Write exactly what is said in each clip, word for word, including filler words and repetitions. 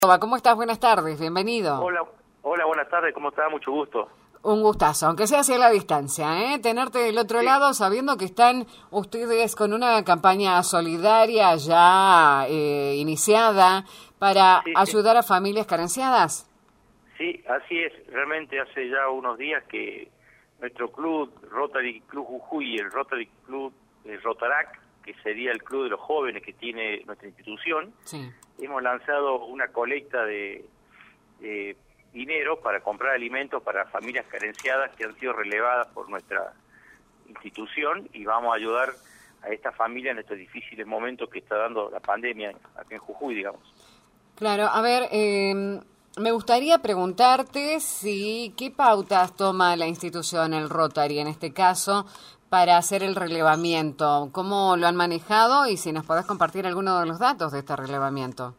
¿Cómo estás? Buenas tardes, bienvenido. Hola, hola, buenas tardes, ¿cómo estás? Mucho gusto. Un gustazo, aunque sea hacia la distancia, ¿eh? Tenerte del otro Sí. lado sabiendo que están ustedes con una campaña solidaria ya eh, iniciada para Sí, sí, ayudar a familias carenciadas. sí, así es. Realmente hace ya unos días que nuestro club, Rotary Club Jujuy, y el Rotary Club eh, Rotarac, que sería el club de los jóvenes que tiene nuestra institución, Sí. hemos lanzado una colecta de, de dinero para comprar alimentos para familias carenciadas que han sido relevadas por nuestra institución, y vamos a ayudar a esta familia en estos difíciles momentos que está dando la pandemia aquí en Jujuy, digamos. Claro, a ver, eh, me gustaría preguntarte si qué pautas toma la institución, el Rotary en este caso, para hacer el relevamiento, cómo lo han manejado y si nos podés compartir algunos de los datos de este relevamiento.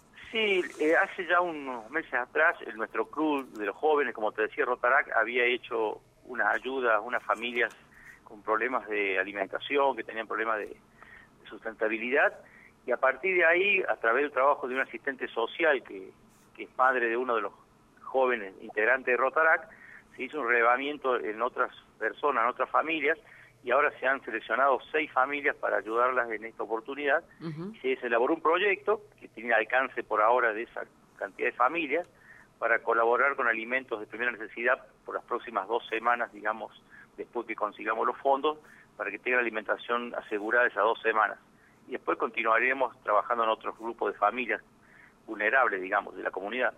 Sí, eh, hace ya unos meses atrás, el, nuestro club de los jóvenes, como te decía, Rotarac, había hecho unas ayudas a unas familias con problemas de alimentación, que tenían problemas de, de sustentabilidad, y a partir de ahí, a través del trabajo de un asistente social, que, que es madre de uno de los jóvenes integrantes de Rotarac, se hizo un relevamiento en otras personas, en otras familias, y ahora se han seleccionado seis familias para ayudarlas en esta oportunidad. Uh-huh. Se, se elaboró un proyecto que tiene alcance por ahora de esa cantidad de familias para colaborar con alimentos de primera necesidad por las próximas dos semanas, digamos, después que consigamos los fondos, para que tengan alimentación asegurada esas dos semanas. Y después continuaremos trabajando en otros grupos de familias vulnerables, digamos, de la comunidad.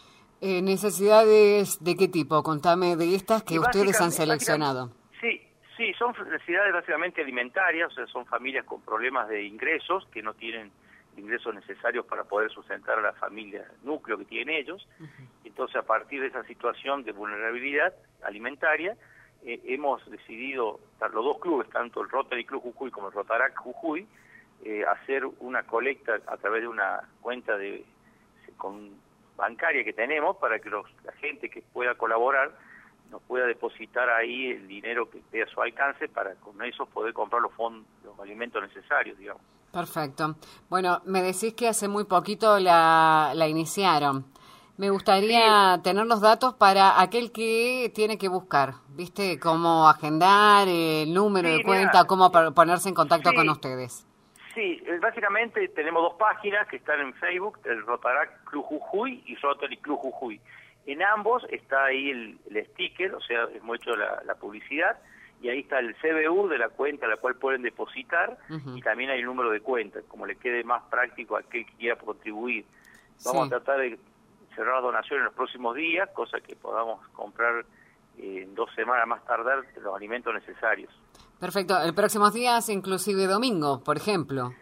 Eh, ¿Necesidades de qué tipo? Contame de estas que Y ustedes han básicamente- seleccionado. Sí, sí, son necesidades básicamente alimentarias, o sea, son familias con problemas de ingresos, que no tienen ingresos necesarios para poder sustentar a la familia núcleo que tienen ellos. Uh-huh. Entonces, a partir de esa situación de vulnerabilidad alimentaria, eh, hemos decidido, los dos clubes, tanto el Rotary Club Jujuy como el Rotarac Jujuy, eh, hacer una colecta a través de una cuenta de con bancaria que tenemos para que los, la gente que pueda colaborar nos pueda depositar ahí el dinero que esté a su alcance para con eso poder comprar los fondos, los alimentos necesarios, digamos. Perfecto. Bueno, me decís que hace muy poquito la, la iniciaron. Me gustaría sí. tener los datos para aquel que tiene que buscar, ¿viste? Cómo agendar, el número sí, de cuenta, mira, cómo ponerse en contacto sí. con ustedes. Sí, básicamente tenemos dos páginas que están en Facebook, el Rotarac Club Jujuy y Rotary Club Jujuy. En ambos está ahí el, el sticker, o sea, hemos hecho la, la publicidad, y ahí está el C B U de la cuenta a la cual pueden depositar, uh-huh. y también hay el número de cuenta, como le quede más práctico a aquel que quiera contribuir. Vamos sí. a tratar de cerrar la donación en los próximos días, cosa que podamos comprar eh, en dos semanas más tardar los alimentos necesarios. Perfecto. ¿El próximo día es inclusive domingo, por ejemplo?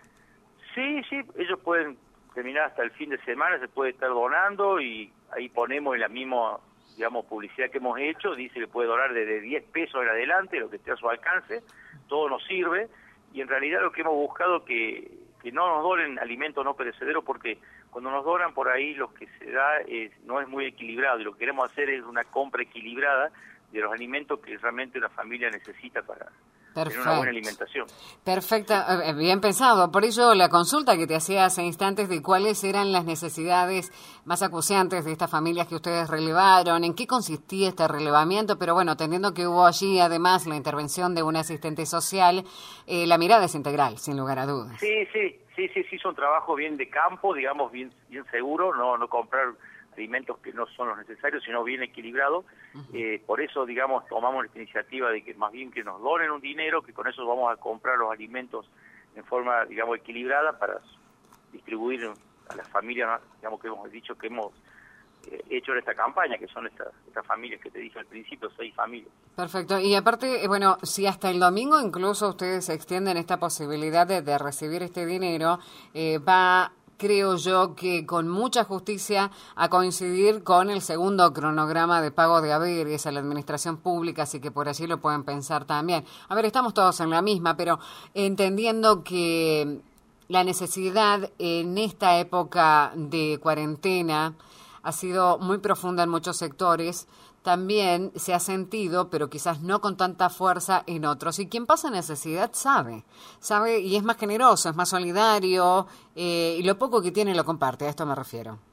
Sí, sí, ellos pueden terminar hasta el fin de semana, se puede estar donando, y ahí ponemos en la misma, digamos, publicidad que hemos hecho, dice que puede donar desde diez pesos en adelante, lo que esté a su alcance, todo nos sirve, y en realidad lo que hemos buscado que, que no nos donen alimentos no perecederos, porque cuando nos donan por ahí lo que se da es, no es muy equilibrado, y lo que queremos hacer es una compra equilibrada de los alimentos que realmente una familia necesita para Perfecto. tener una buena alimentación. Perfecto, sí. Bien pensado. Por ello la consulta que te hacía hace instantes de cuáles eran las necesidades más acuciantes de estas familias que ustedes relevaron, en qué consistía este relevamiento, pero bueno, teniendo que hubo allí además la intervención de un asistente social, eh, la mirada es integral, sin lugar a dudas. Sí, sí, sí, sí, sí, son trabajos bien de campo, digamos, bien, bien seguro, no, no comprar alimentos que no son los necesarios, sino bien equilibrados. Uh-huh. Eh, por eso, digamos, tomamos esta iniciativa de que más bien que nos donen un dinero, que con eso vamos a comprar los alimentos en forma, digamos, equilibrada para distribuir a las familias, digamos, que hemos dicho que hemos eh, hecho en esta campaña, que son estas, estas familias que te dije al principio, seis familias. Perfecto. Y aparte, bueno, si hasta el domingo incluso ustedes extienden esta posibilidad de, de recibir este dinero, eh, va... creo yo que con mucha justicia a coincidir con el segundo cronograma de pago de haberes a la administración pública, así que por allí lo pueden pensar también. A ver, estamos todos en la misma, pero entendiendo que la necesidad en esta época de cuarentena ha sido muy profunda en muchos sectores, también se ha sentido, pero quizás no con tanta fuerza en otros. Y quien pasa necesidad sabe, sabe y es más generoso, es más solidario, eh, y lo poco que tiene lo comparte, a esto me refiero.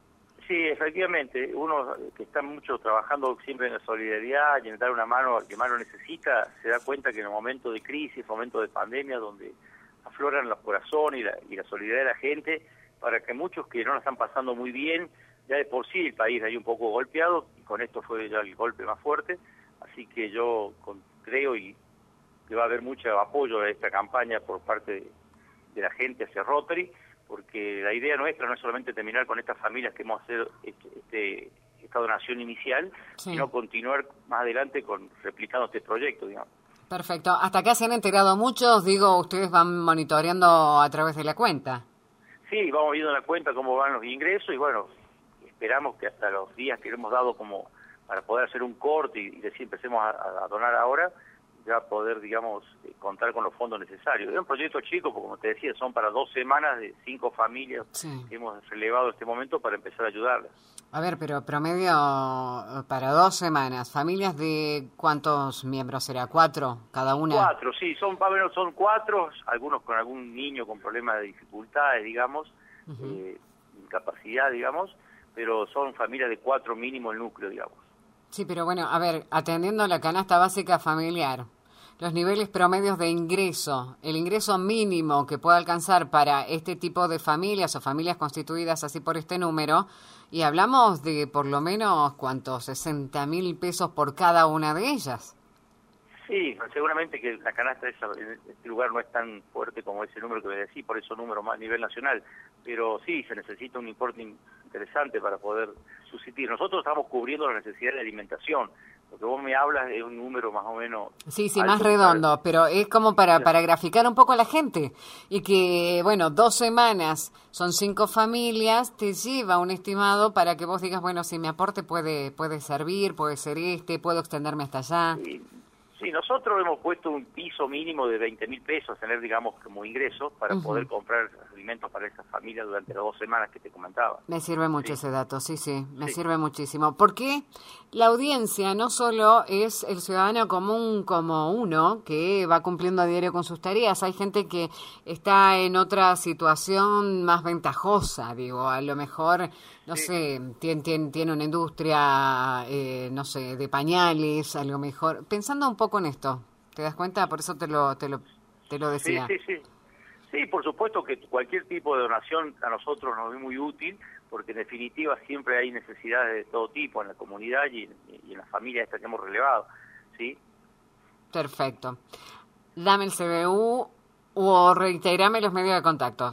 Sí, efectivamente, uno que está mucho trabajando siempre en la solidaridad y en dar una mano al que más lo necesita, se da cuenta que en el momento de crisis, momento de pandemia, donde afloran los corazones y la, y la solidaridad de la gente, para que muchos que no la están pasando muy bien, ya de por sí el país ahí un poco golpeado, y con esto fue ya el golpe más fuerte, así que yo con, creo y que va a haber mucho apoyo a esta campaña por parte de, de la gente hacia Rotary, porque la idea nuestra no es solamente terminar con estas familias que hemos hecho este, este, esta donación inicial, sí, sino continuar más adelante con replicando este proyecto, digamos. Perfecto. Hasta acá se han enterado muchos, digo, ustedes van monitoreando a través de la cuenta. Sí, vamos viendo en la cuenta cómo van los ingresos y bueno, esperamos que hasta los días que hemos dado como para poder hacer un corte y, y decir empecemos a, a donar ahora, ya poder, digamos, eh, contar con los fondos necesarios. Es un proyecto chico, porque como te decía, son para dos semanas de cinco familias, sí, que hemos relevado en este momento para empezar a ayudarlas. A ver, pero promedio para dos semanas, ¿familias de cuántos miembros será? ¿Cuatro cada una? Cuatro, sí, son, son cuatro, algunos con algún niño con problemas de dificultades, digamos, uh-huh, eh, incapacidad, digamos, pero son familias de cuatro mínimo el núcleo, digamos. Sí, pero bueno, a ver, atendiendo a la canasta básica familiar, los niveles promedios de ingreso, el ingreso mínimo que pueda alcanzar para este tipo de familias o familias constituidas así por este número, y hablamos de por lo menos, ¿cuántos? sesenta mil pesos por cada una de ellas. Sí, seguramente que la canasta esa, en este lugar no es tan fuerte como ese número que me decís, por eso número más a nivel nacional, pero sí, se necesita un importe interesante para poder subsistir. Nosotros estamos cubriendo la necesidad de alimentación. Lo que vos me hablas es un número más o menos... Sí, sí, más redondo, pero es como para, para graficar un poco a la gente. Y que, bueno, dos semanas son cinco familias, te lleva un estimado para que vos digas, bueno, si mi aporte puede puede servir, puede ser este, puedo extenderme hasta allá. Sí, sí, nosotros hemos puesto un piso mínimo de veinte mil pesos, tener, digamos, como ingreso para uh-huh, poder comprar alimentos para esas familias durante las dos semanas que te comentaba. Me sirve mucho, sí, ese dato, sí, sí, me sí. sirve muchísimo. Porque la audiencia no solo es el ciudadano común como uno, que va cumpliendo a diario con sus tareas, hay gente que está en otra situación más ventajosa, digo, a lo mejor, no sí. sé, tiene, tiene, tiene una industria, eh, no sé, de pañales, a lo mejor, pensando un poco en esto, ¿te das cuenta? Por eso te lo, te lo, te lo decía. Sí, sí, sí. Sí, por supuesto que cualquier tipo de donación a nosotros nos es muy útil, porque en definitiva siempre hay necesidades de todo tipo en la comunidad y, y en las familias estas que hemos relevado, ¿sí? Perfecto. Dame el C B U o reiterame los medios de contacto.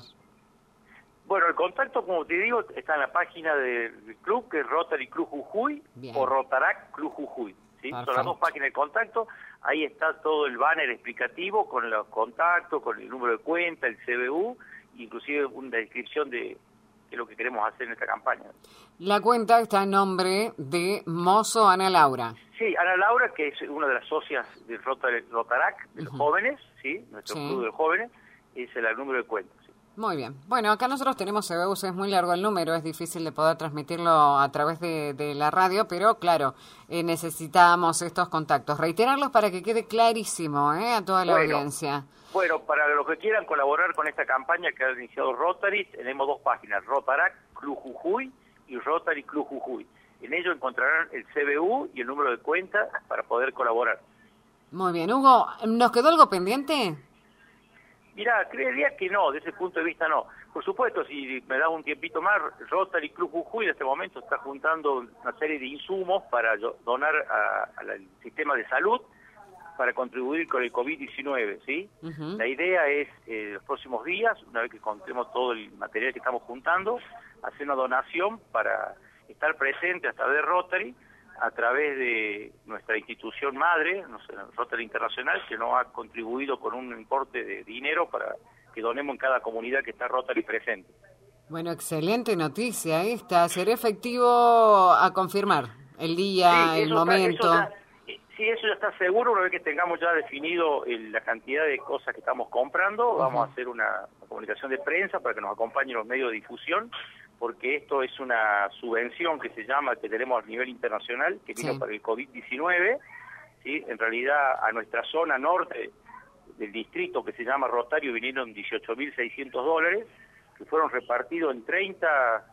Bueno, el contacto, como te digo, está en la página del club, que es Rotary Club Jujuy. Bien. O Rotarac Club Jujuy. ¿Sí? Son las dos páginas de contacto, ahí está todo el banner explicativo con los contactos, con el número de cuenta, el C B U, inclusive una descripción de, de lo que queremos hacer en esta campaña. La cuenta está en nombre de Mozo Ana Laura. Sí, Ana Laura, que es una de las socias del Rotarac, de los uh-huh, jóvenes, ¿sí? Nuestro sí. club de los jóvenes, es el, el número de cuenta. ¿Sí? Muy bien. Bueno, acá nosotros tenemos C B Us, es muy largo el número, es difícil de poder transmitirlo a través de, de la radio, pero claro, eh, necesitamos estos contactos. Reiterarlos para que quede clarísimo ¿eh? a toda la bueno, audiencia. Bueno, para los que quieran colaborar con esta campaña que ha iniciado Rotary, tenemos dos páginas, Rotarac Club Jujuy y Rotary Club Jujuy. En ello encontrarán el C B U y el número de cuenta para poder colaborar. Muy bien. Hugo, ¿nos quedó algo pendiente? Mirá, creería que no, desde ese punto de vista no. Por supuesto, si me da un tiempito más, Rotary Club Jujuy en este momento está juntando una serie de insumos para donar al sistema de salud para contribuir con el COVID diecinueve, ¿sí? Uh-huh. La idea es, eh, los próximos días, una vez que contemos todo el material que estamos juntando, hacer una donación para estar presente a través de Rotary, a través de nuestra institución madre, no sé, Rotary Internacional, que nos ha contribuido con un importe de dinero para que donemos en cada comunidad que está Rotary presente. Bueno, excelente noticia esta. ¿Será efectivo a confirmar el día, sí, el momento? Está, eso ya, sí, eso ya está seguro. Una vez que tengamos ya definido el, la cantidad de cosas que estamos comprando, uh-huh, vamos a hacer una, una comunicación de prensa para que nos acompañen los medios de difusión, porque esto es una subvención que se llama, que tenemos a nivel internacional, que vino sí. para el COVID diecinueve, ¿sí? En realidad a nuestra zona norte del distrito que se llama Rotario vinieron dieciocho mil seiscientos dólares, que fueron repartidos en treinta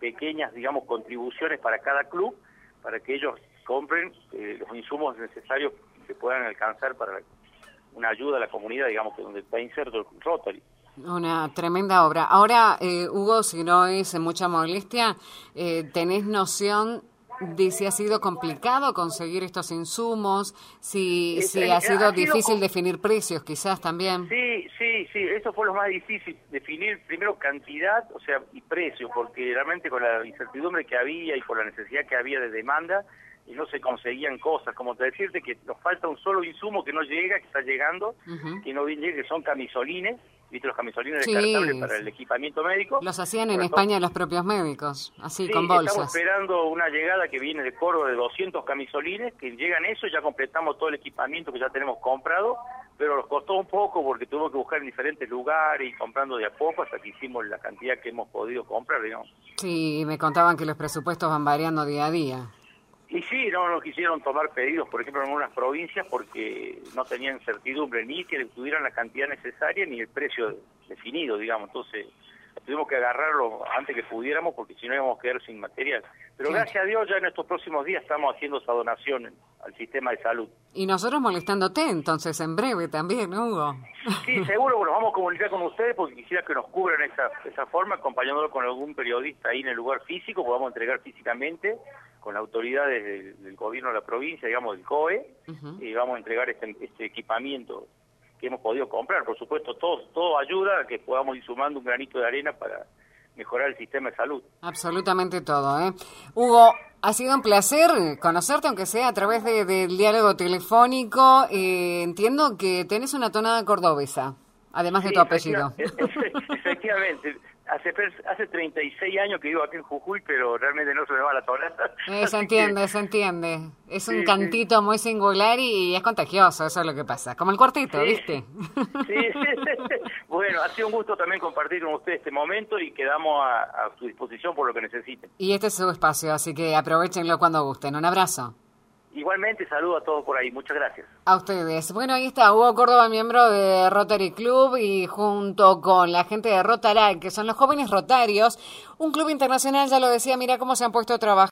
pequeñas, digamos, contribuciones para cada club, para que ellos compren eh, los insumos necesarios que puedan alcanzar para una ayuda a la comunidad, digamos, que donde está inserto el Rotary. Una tremenda obra. Ahora, eh, Hugo, si no es mucha molestia, eh, ¿tenés noción de si ha sido complicado conseguir estos insumos? Si, Es, si es, ha sido ha difícil sido, definir precios, quizás también. Sí, sí, sí, eso fue lo más difícil, definir primero cantidad, o sea, y precio, porque realmente con la incertidumbre que había y por la necesidad que había de demanda, y no se conseguían cosas, como te decirte que nos falta un solo insumo que no llega, que está llegando, uh-huh. que no llega, que son camisolines, ¿viste? Los camisolines sí, descartables para el equipamiento médico. Los hacían en España los propios médicos, así, sí, con bolsas. Estamos esperando una llegada que viene de Córdoba de doscientos camisolines, que llegan eso, ya completamos todo el equipamiento que ya tenemos comprado, pero nos costó un poco porque tuvimos que buscar en diferentes lugares y comprando de a poco hasta que hicimos la cantidad que hemos podido comprar, digamos. Sí, me contaban que los presupuestos van variando día a día. Y sí, no nos quisieron tomar pedidos, por ejemplo, en algunas provincias porque no tenían certidumbre ni que tuvieran la cantidad necesaria ni el precio definido, digamos. Entonces, tuvimos que agarrarlo antes que pudiéramos porque si no íbamos a quedar sin material. Pero sí, gracias a Dios ya en estos próximos días estamos haciendo esa donación al sistema de salud. Y nosotros molestándote entonces en breve también, Hugo. Sí, seguro que nos vamos a comunicar con ustedes porque quisiera que nos cubran esa, esa forma, acompañándolo con algún periodista ahí en el lugar físico, podamos entregar físicamente con las autoridades del, del gobierno de la provincia, digamos, del C O E, uh-huh. y vamos a entregar este, este equipamiento que hemos podido comprar. Por supuesto, todo, todo ayuda a que podamos ir sumando un granito de arena para mejorar el sistema de salud. Absolutamente todo, ¿eh? Hugo, ha sido un placer conocerte, aunque sea a través de, del diálogo telefónico. Eh, entiendo que tenés una tonada cordobesa, además sí, de tu apellido. Efectivamente. Hace, hace treinta y seis años que vivo aquí en Jujuy, pero realmente no se me va la tonada. Eh, se entiende, que... se entiende. Es un sí, cantito sí. muy singular y es contagioso, eso es lo que pasa. Como el cuartito, sí. ¿viste? Sí, sí. Bueno, ha sido un gusto también compartir con ustedes este momento y quedamos a, a su disposición por lo que necesiten. Y este es su espacio, así que aprovechenlo cuando gusten. Un abrazo. Igualmente, saludo a todos por ahí. Muchas gracias. A ustedes. Bueno, ahí está Hugo Córdoba, miembro de Rotary Club, y junto con la gente de Rotaract, que son los jóvenes rotarios, un club internacional, ya lo decía, mira cómo se han puesto a trabajar.